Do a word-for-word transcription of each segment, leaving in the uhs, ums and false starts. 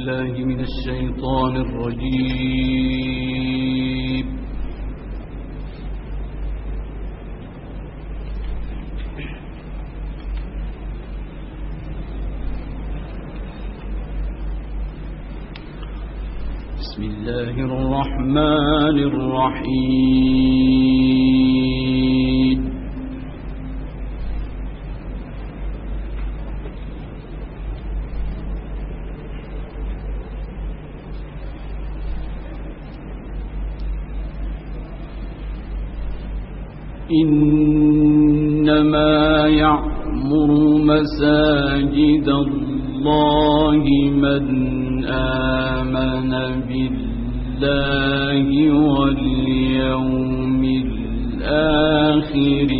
بالله من الشيطان الرجيم. بسم الله الرحمن الرحيم. إنما يعمر مساجد الله من آمن بالله واليوم الآخر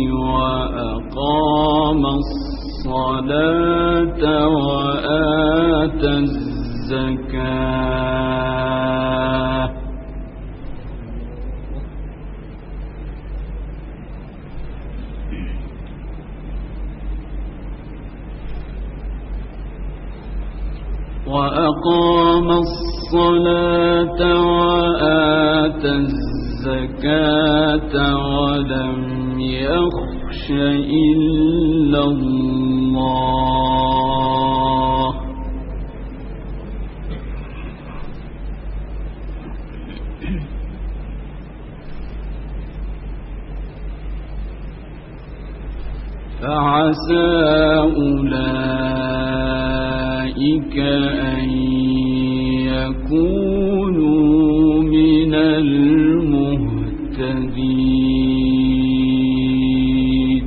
وأقام الصلاة وآتى الزكاة وأقام الصلاة وآتى الزكاة ولم يخش إلا الله فعسى أولئك أن يكونوا من المهتدين.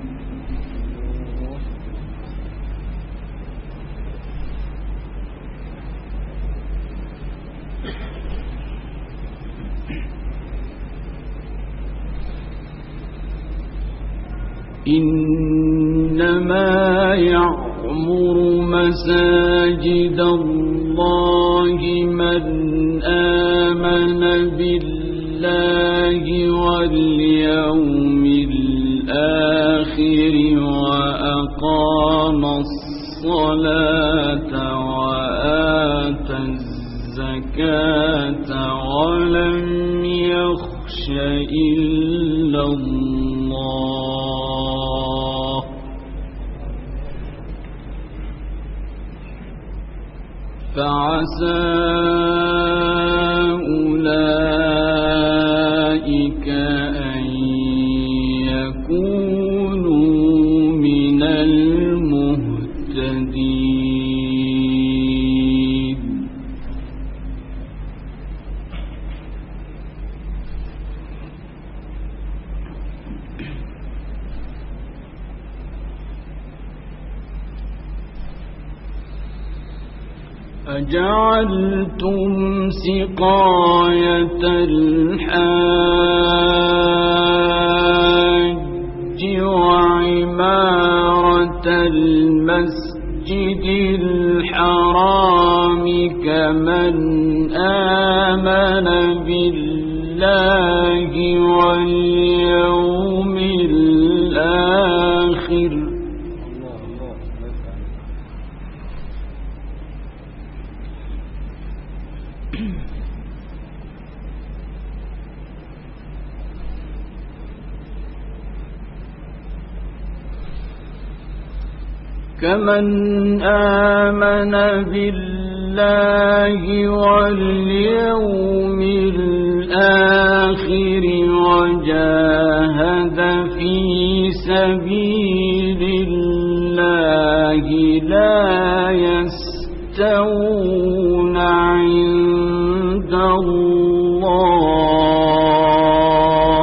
إنما يعمر مساجد الله من آمن بالله واليوم الآخر وأقام الصلاة وآتى الزكاة ولم يخش إلا الله فعسى أولئك أن يكونوا من المهتدين. أجعلتم سقاية الحاج وعمارة المسجد الحرام كمن آمن بالله واليوم الآخر كمن آمن بالله واليوم الآخر وجاهد في سبيل الله لا يستوون عند الله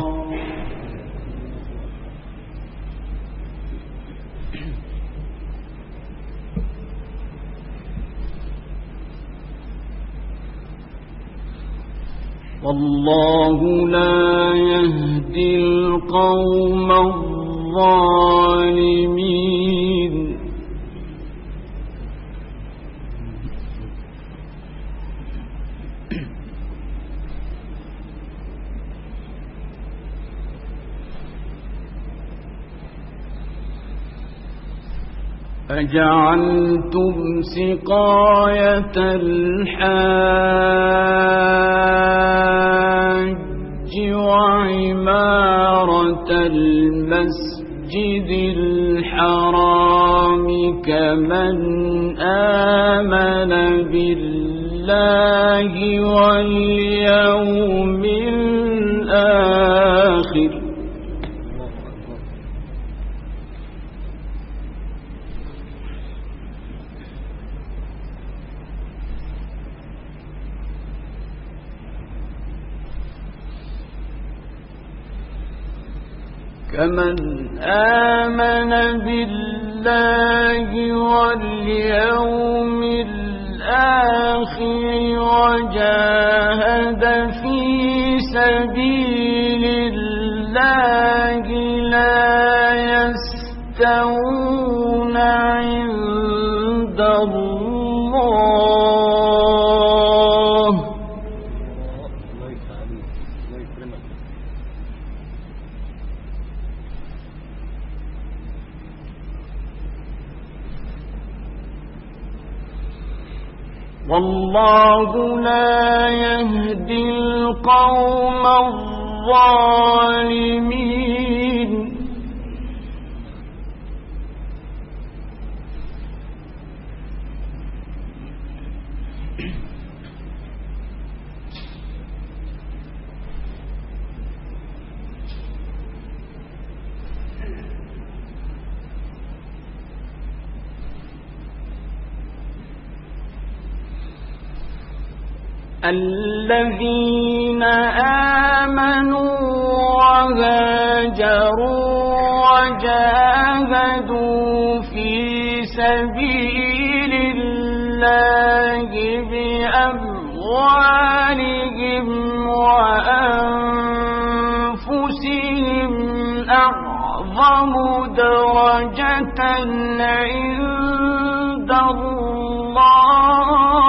والله لا يهدي القوم الظالمين. أجعلتم سقاية الحاج وعمارة المسجد الحرام كمن آمن بالله واليوم الآخر كمن آمن بالله واليوم الآخر وجاهد في سبيل الله لا يستوون عند الله. والله لا يهدي القوم الظالمين. الذين آمنوا وهاجروا وجاهدوا في سبيل الله بأموالهم وأنفسهم أعظم درجة عند الله.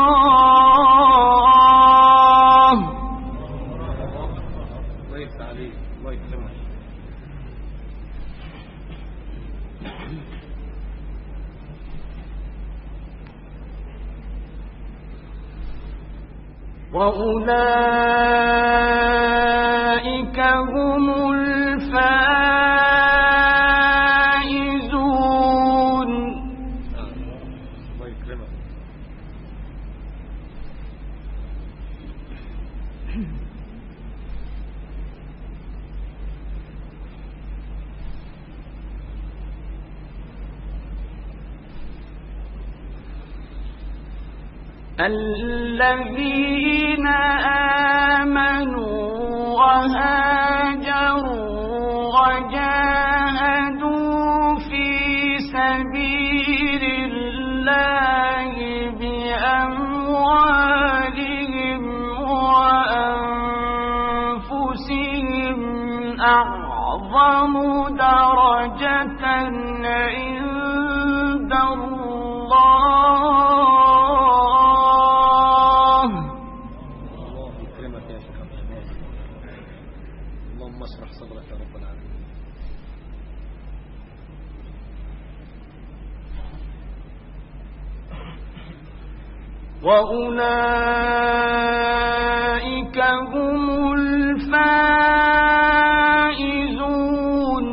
وأولئك هم الفائزون. الذين آمنوا وهاجروا وجاهدوا في سبيل الله بأموالهم وأنفسهم أعظم درجة عند الله. وأولئك هم الفائزون.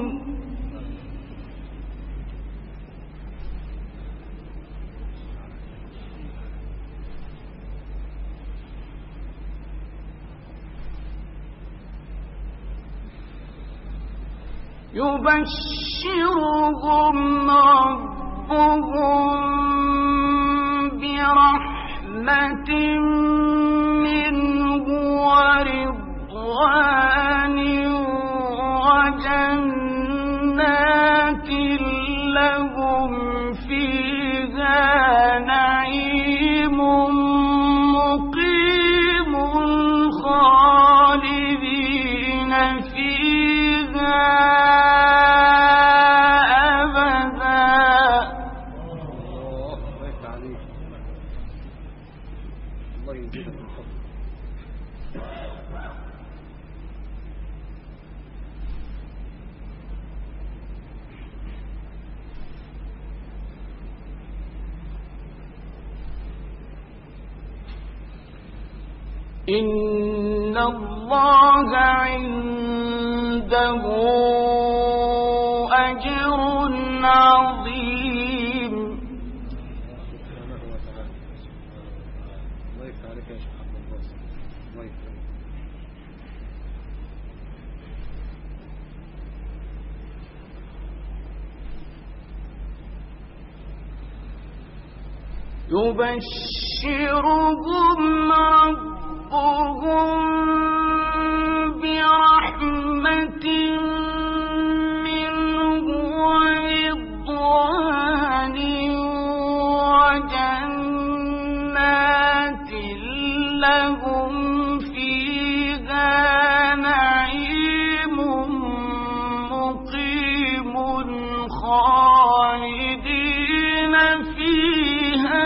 يبشرهم ربهم برحمة منه ورضوان وجنات لهم فيها نعيم مقيم خالدين فيها إن الله عنده أجر عظيم. يبشرهم ربهم برحمة منه ورضوان وجنات لهم فيها نعيم مقيم خالدين فيها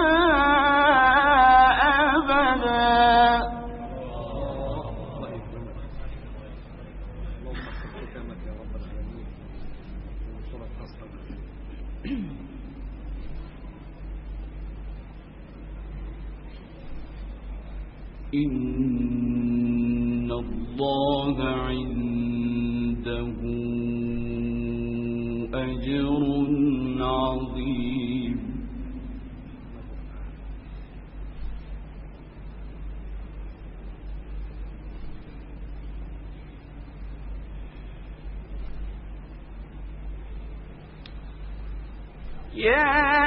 إن الله عنده أجر عظيم. يا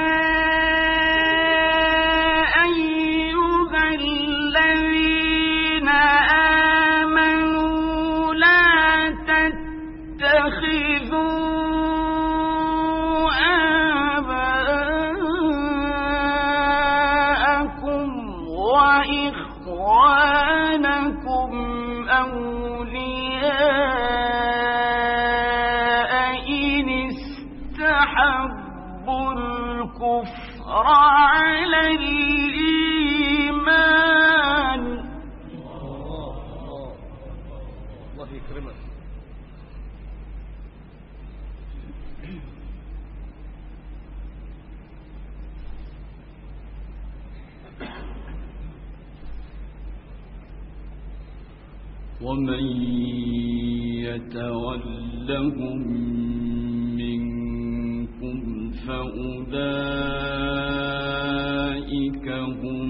وإخوانكم أولياء إن استحبوا الكفر على الإيمان. الله يكرمك. ومن يتولهم منكم فأولئك هم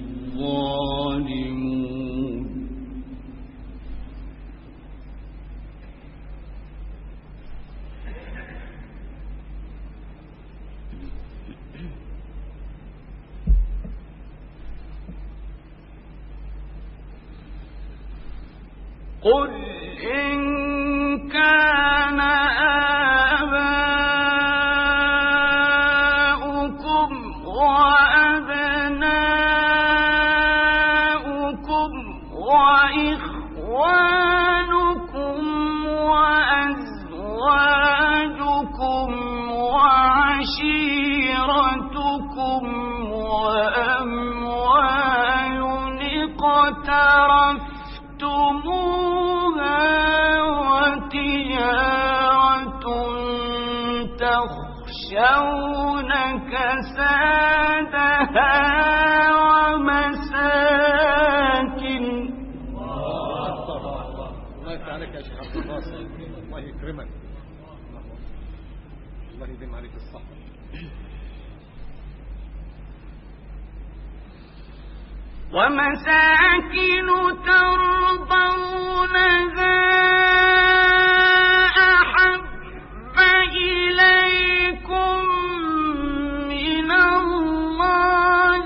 الظالمون. قل إن كان آباؤكم وأبناؤكم وإخوانكم وأزواجكم وعشيرتكم وأموال اقترفتموها وتجارة تخشون كسادها ومساكن. الله يفتح عليك يا شيخ عبد الباسط، الله يكرمك، الله يديم عليك الصحة. ومساكن ترضونها أحب إليكم من الله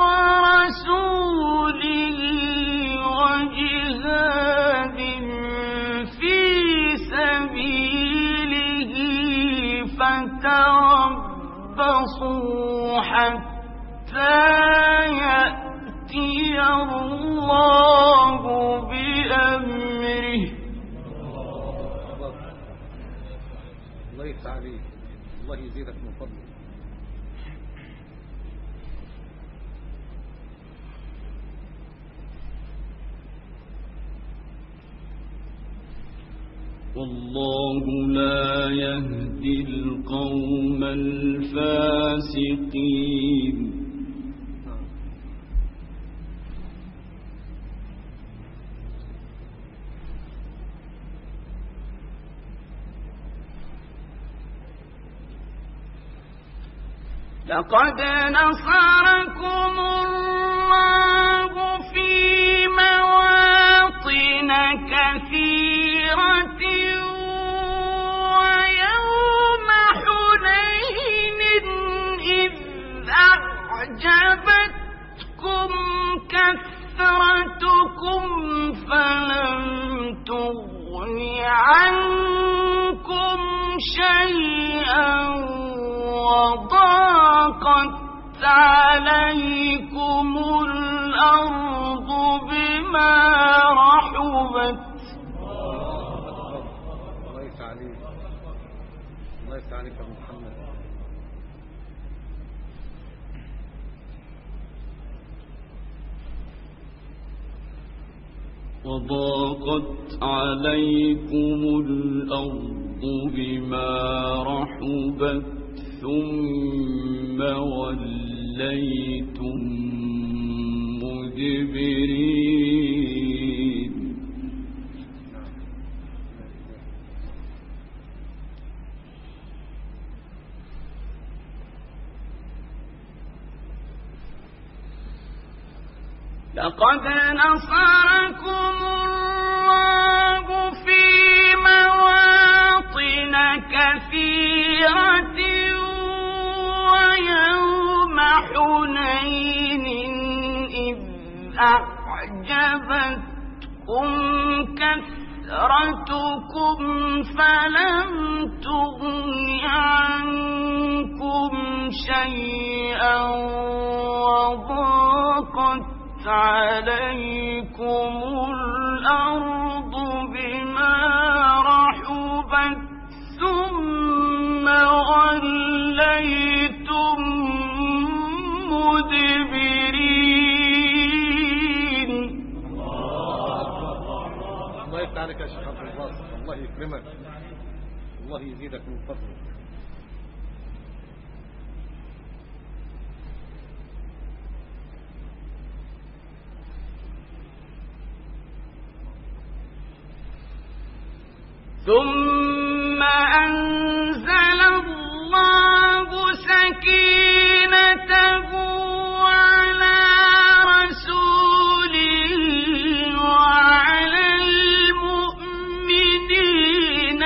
ورسوله وجهاد في سبيله فتربصوا حتى يأتي الله بأمره. الله يفتح عليك، الله يزيدك من فضله. والله لا يهدي القوم الفاسقين. لقد نصركم الله في مواطن كثيرة ويوم حنين إذ أعجبتكم كثرتكم فلم تغن عنكم شيئا وضاقت عليكم الأرض بما رحبت. الله يسعدك الله يسعدك يا محمد. وضاقت عليكم الأرض بما رحبت ثم وليتم مدبرين. لقد نصركم الله في مواطن كثيرة ويوم حنين إذ أعجبتكم كثرتكم فلم تغن عنكم شيئا وضاقت عليكم الأرض بما رحبت ثم وليتم مدبرين. الله يفتح عليك يا شيخ عبد الباسط، الله يكرمك، الله يزيدك من فضله. ثم أنزل الله سكينته على رسوله وعلى المؤمنين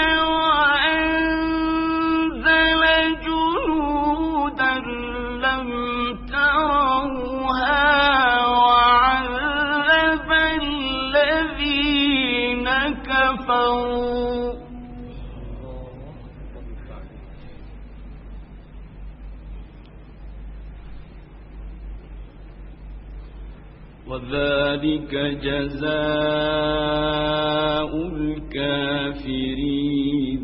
وأنزل جنودا لم تروها وعذب الذين كفروا. وذلك جزاء الكافرين.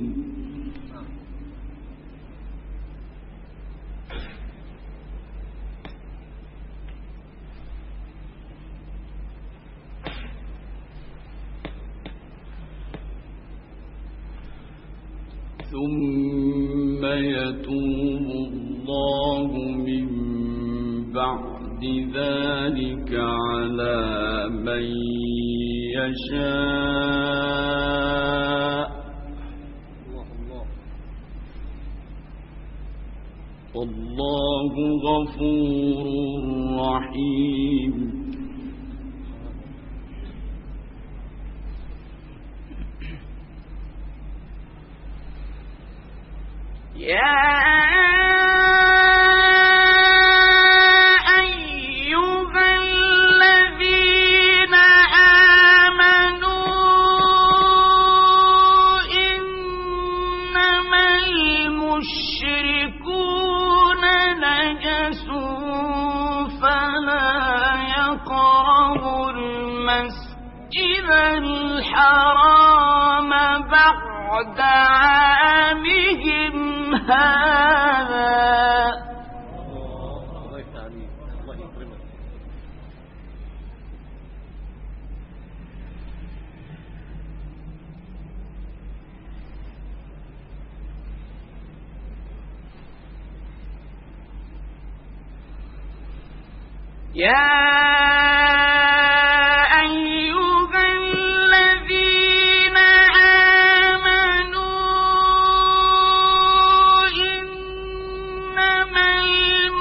ثم يتوب الله من بعد ذلك على من يشاء والله غفور رحيم. يا الحرام بعد عامهم هذا. الله يسعدك الله يكرمك. يا إنما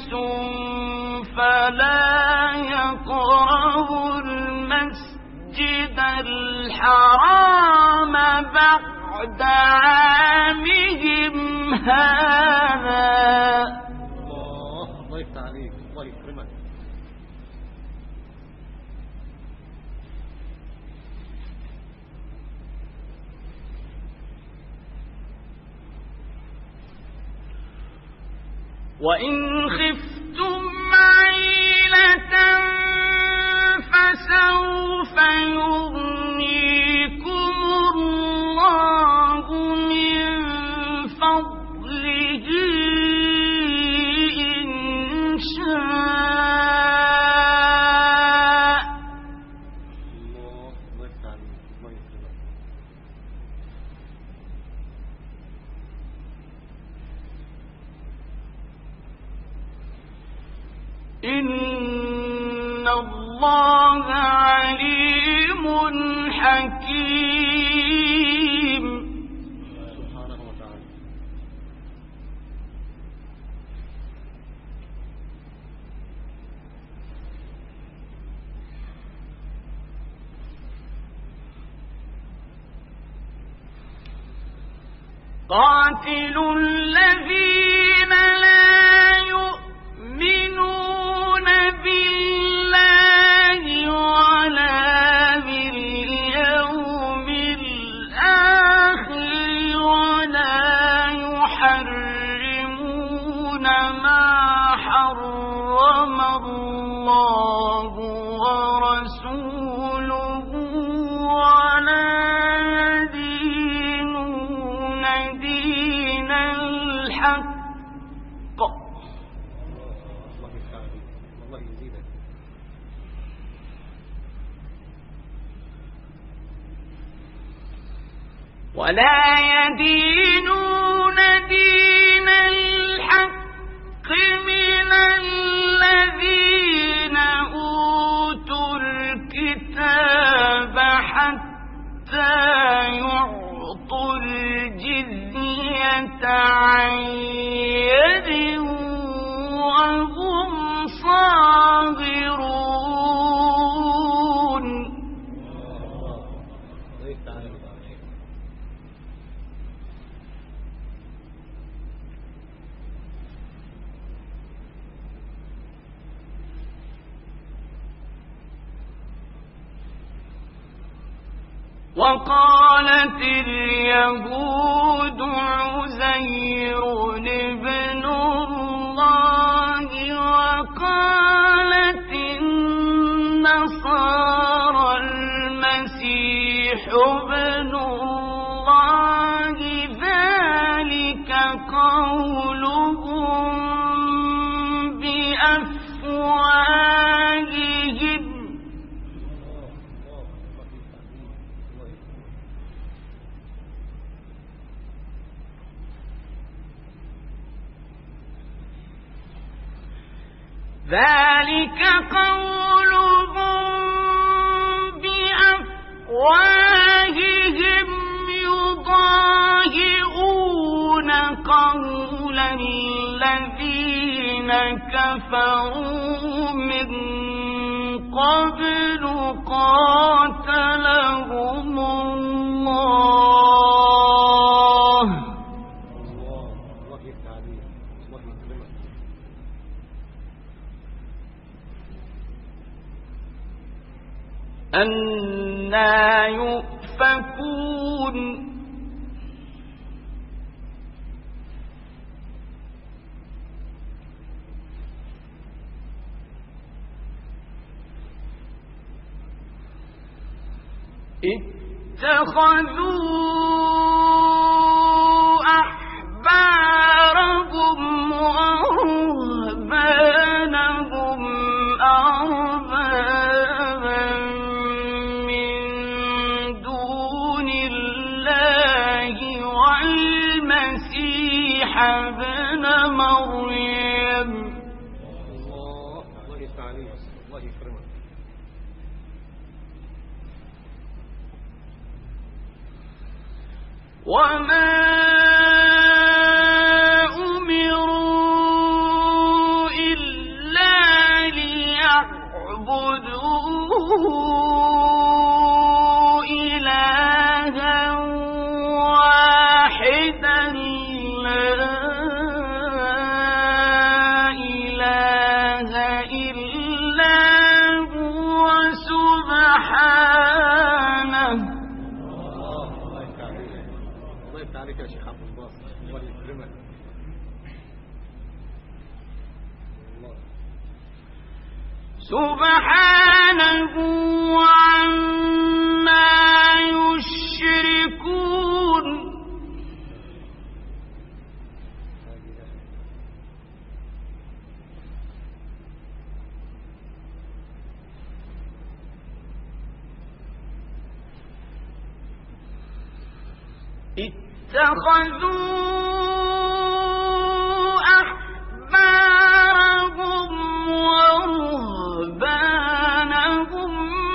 فلا يقربوا المسجد الحرام بعد عامهم هذا. الله الله يفتح عليك، الله يكرمك. وإن خفتم عيلة فسوف يغنيكم الله من فضله إن شاء. الله الله يفتح عليك، الله يكرمك. إن الله عليم حكيم. سبحانه وتعالى. قاتلوا الذين لا يؤمنون بالله ولا باليوم الآخر ولا يحرمون ما حرم الله ورسوله ولا يدينون دين الحق الله يفتح عليك، الله يزيدك. ولا يدينون دين الحق من الذين أوتوا الكتاب حتى يعطوا الجزية عن يد وهم صاغرون. الله يفتح عليك. وقالت اليهود عزير ابن الله وقالت النصارى المسيح ابن الله ذلك قولهم بأفواههم ذلك قولهم بأفواههم يضاهئون قول الذين كفروا من قبل قاتلهم الله. الله الله يفتح عليك، الله يكرمك. أنى يؤفكون اتخذوا أحبارهم ورهبانهم أربابا من دون الله والمسيح ابن مريم. الله الله يفتح عليك، الله يكرمك. وما أمروا إلا سبحانه عما يشركون اتخذوا أحبارهم ورهبانهم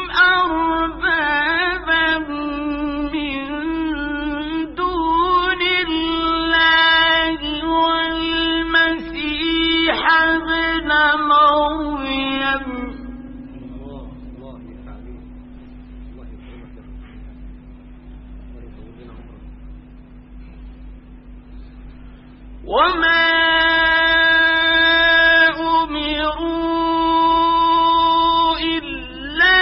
أربابا من دون الله والمسيح ابن مريم وما أمروا إلا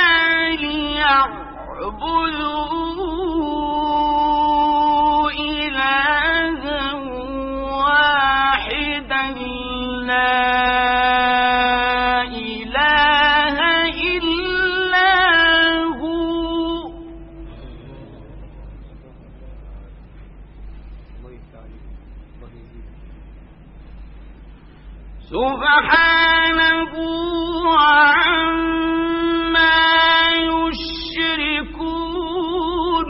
ليعبدوا إلها واحدا لا إله إلا هو سبحانه عما يشركون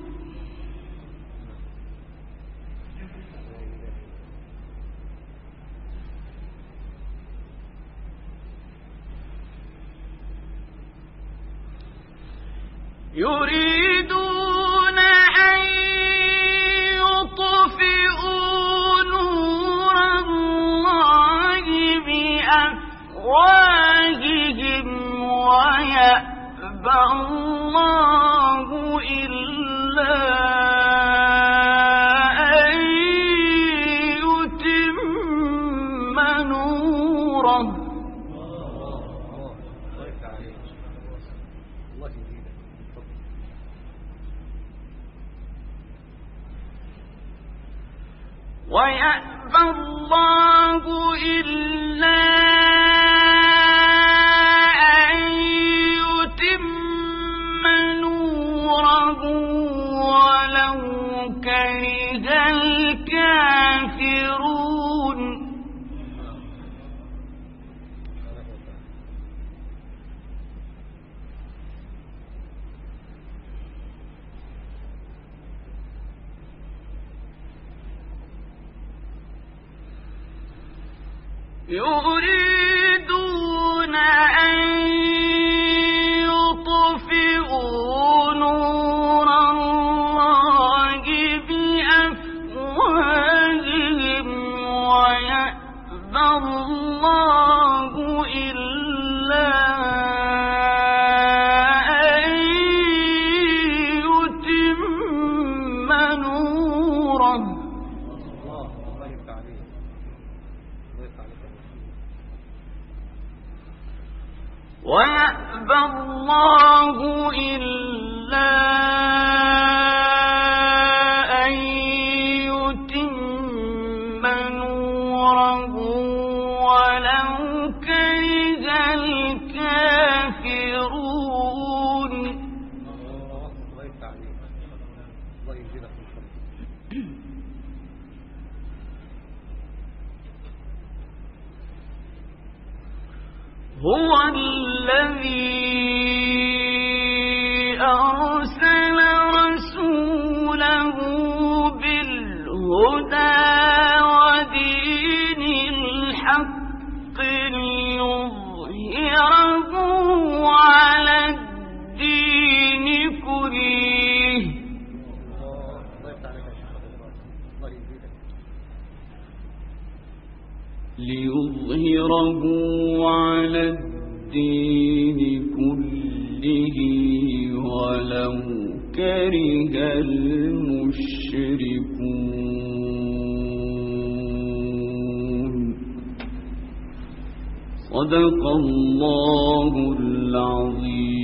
يريدون أن يطفئوا نور الله بأفواههم ويأبى الله إلا أن يتم نوره ويأبى الله إلا أن يتم نوره ولو كره الكافرون يريدون أن يطفئوا نور الله بأفواههم ويأبى الله إلا أن يتم نوره ويأبى الله إلا أن يتم نوره ولو كره الكافرون هو الذي أرسل رسوله بالهدى ودين الحق ليظهره على الدين كله ليظهره على الدين كله ولو كره المشركون. صدق الله العظيم.